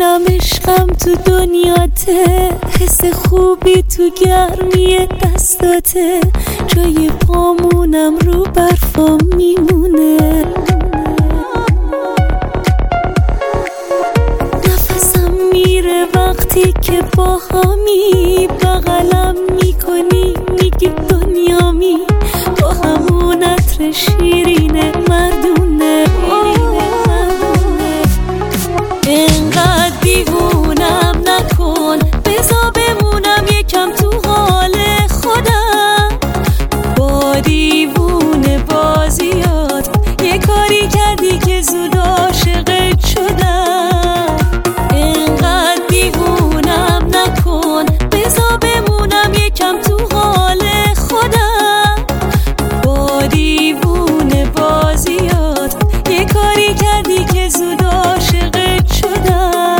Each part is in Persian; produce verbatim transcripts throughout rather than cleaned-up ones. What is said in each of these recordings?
میدونم عشقم تو دنیاته، حس خوبی تو گرمی دستاته، جای پامونم رو برفا میمونه. نفسم میره وقتی که با همی بغلم میکنی، میگی دنیامی، با همون عطر شیرین مردونه. اینقدر دیوونم نکن، بذار بمونم یکم تو حال خودم. با دیوونه بازیات یه کاری کردی که زود عاشقت شدم. اینقدر دیوونم نکن، بذار بمونم یکم تو حال خودم. با دیوونه بازیات یه کاری کردی که زود عاشقت شدم.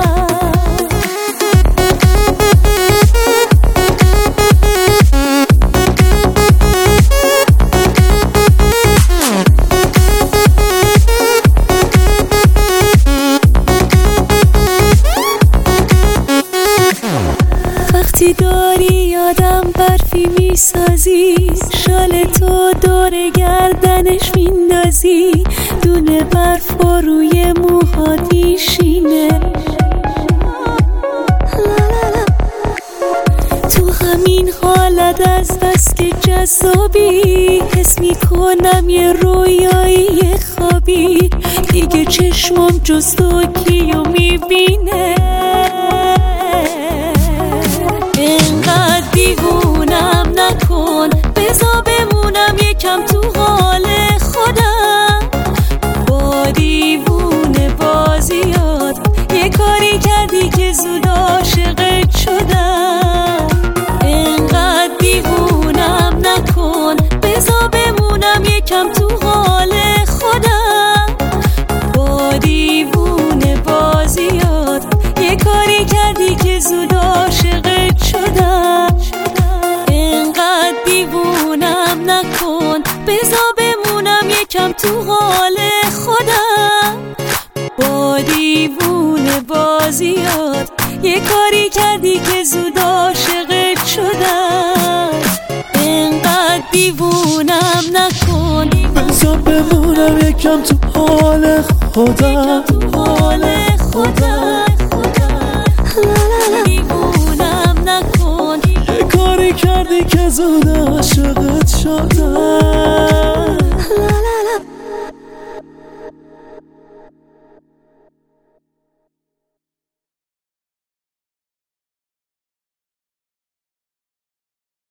وقتی داری یادم برفی میسازی، شال تو دور گردنش میندازی، دونه برف و روی موهات میشینه. تو همین حالت از بس که جذابی، حس میکنم یه رویایی خوابی، دیگه چشمم جز تو کیو میبینه. اینقدر دیوونم نکن، بذار بمونم یکم تو حال خودم. با دیوونه بازیات یه کاری کردی که زود عاشقت شدم. اینقدر دیوونم نکن، بذار بمونم یکم تو حال خودم. با دیوونه بازیات یه کاری کردی که زود عاشقت شدم. اینقدر دیوونم نکن، بذار بمونم یکم تو حال خودم. با دیوونه بازیات یه کاری کردی که زود عاشقت شدم. اینقدر دیوونم نکن، بذار بمونم یکم تو حال خودم. حال خودم دیوونم نکن، یه کاری کردی که زود عاشقت شدم.